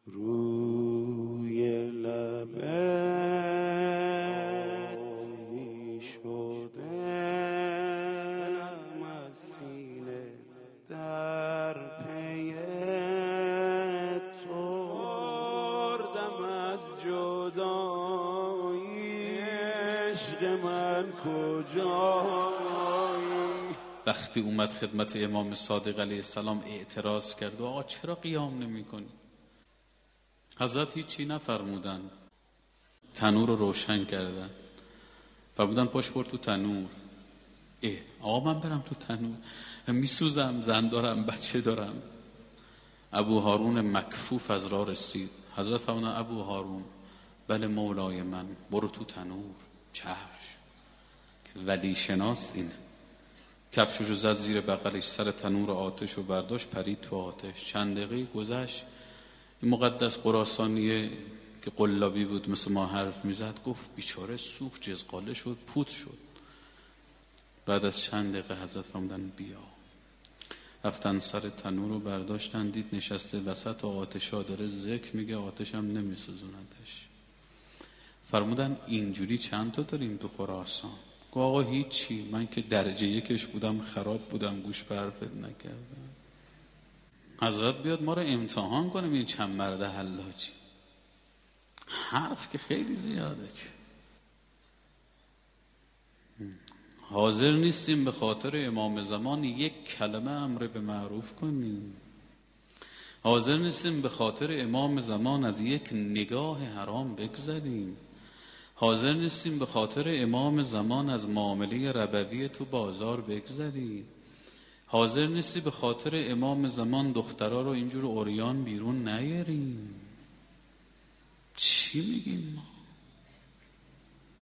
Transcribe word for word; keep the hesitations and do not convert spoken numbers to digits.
روی لبت شده از سینه در پی تو مردم از جدایی عشق من کجایی. وقتی اومد خدمت امام صادق علیه السلام اعتراض کرد آقا چرا قیام نمی کنی؟ حضرت هیچی نفرمودن، تنور رو روشن کردن فرمودن پاش برد تو تنور. اه آقا من برم تو تنور میسوزم، زن دارم بچه دارم. ابو هارون مکفوف از راه رسید. حضرت فرمودن ابو هارون بله مولای من برو تو تنور. چشم ولی شناس اینه. کفششو زد زیر بغلش، سر تنور آتش رو برداشت پرید تو آتش. چند دقیقه گذشت، این مقدس خراسانیه که قلابی بود مثل ما حرف میزد گفت بیچاره سوخت جزقاله شد پوت شد. بعد از چند دقیقه حضرت فرمودن بیا. رفتن سر تنور رو برداشتن، دید نشسته وسط آتشا داره ذکر میگه، آتش هم نمیسوزوندش. فرمودن اینجوری چند تا داریم تو خراسان؟ گفت آقا هیچی، من که درجه یکش بودم خراب بودم گوش به حرفت نکردم. حضرت بیاد ما رو امتحان کنیم این چند مرد حلاجی. حرف که خیلی زیاده که حاضر نیستیم به خاطر امام زمان یک کلمه امر به معروف کنیم. حاضر نیستیم به خاطر امام زمان از یک نگاه حرام بگذریم. حاضر نیستیم به خاطر امام زمان از معامله ربوی تو بازار بگذریم. حاضر نیستی به خاطر امام زمان دخترها رو اینجور عریان بیرون نیاریم. چی میگیم ما؟